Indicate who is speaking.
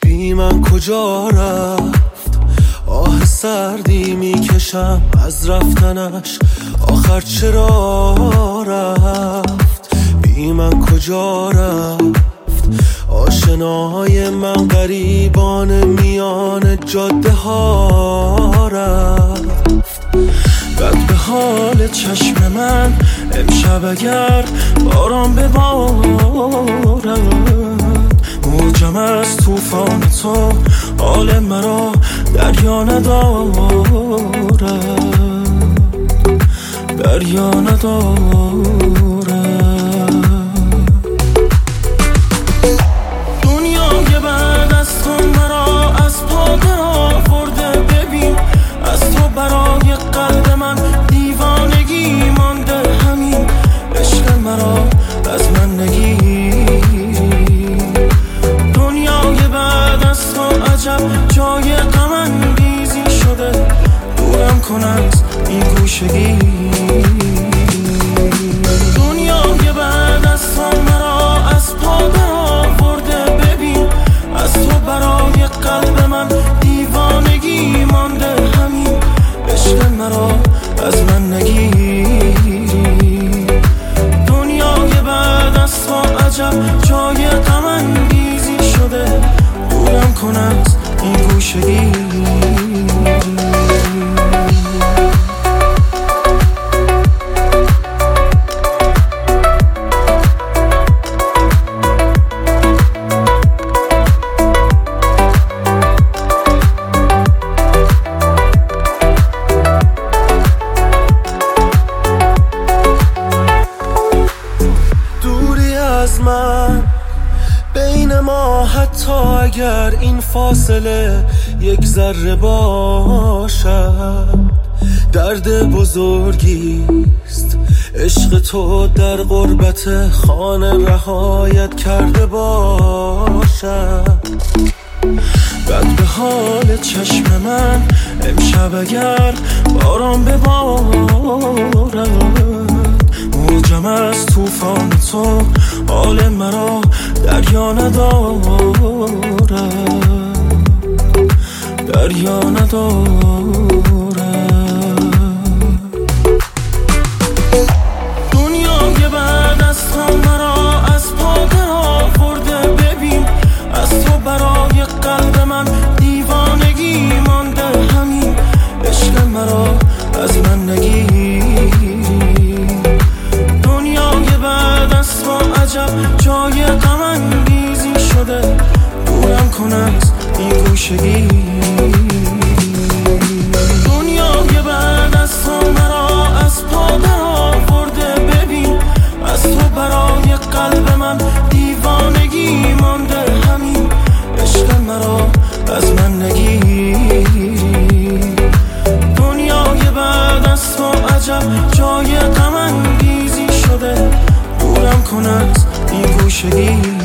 Speaker 1: بی من کجا رفت؟ آه سردی میکشم از رفتنش، آخر چرا رفت؟ بی من کجا رفت؟ آشناهای من غریبان میان جاده ها رفت. بد به حال چشم من امشب اگر باران ببارد، موجم از طوفان تو حال مرا دریا ندارد، دریا ندارد. دنیای بعد از تو مرا از پا در آورده، ببین از تو برای قلب من دیوانگی مانده، همین عشق مرا از من نگیر. دنیای بعد از تو عجب جای غم انگیزی شده، دورم کن از این گوشگی. دنیای بعد از تو مرا از پا در آورده، ببین از تو برای قلب من دیوانگی مانده، همین عشق مرا از من نگیر. دنیای بعد از تو عجب جای غم انگیزی شده، دورم کن از این گوشگی. بین ما حتی اگر این فاصله یک ذره باشد، درد بزرگیست عشق تو در غربت خانه رهایت کرده باشد. بد به حال چشم من امشب اگر باران ببارد، موجم از طوفان تو حال مرا دریا ندارد، دریا ندارد. دنیای بعد از تو مرا از پا در آورده، ببین از تو برای قلب من دیوانگی مانده، همین عشق مرا از من نگیر. دنیای بعد از تو عجب جای غم انگیزی شده، دورم کن از این گوشگی. دنیای بعد از تو مرا از پا در آورده، ببین از تو برای قلب من دیوانگی مانده، همین عشق مرا از من نگیر. دنیای بعد از تو عجب جای غم انگیزی شده، دورم کن از این گوشگی.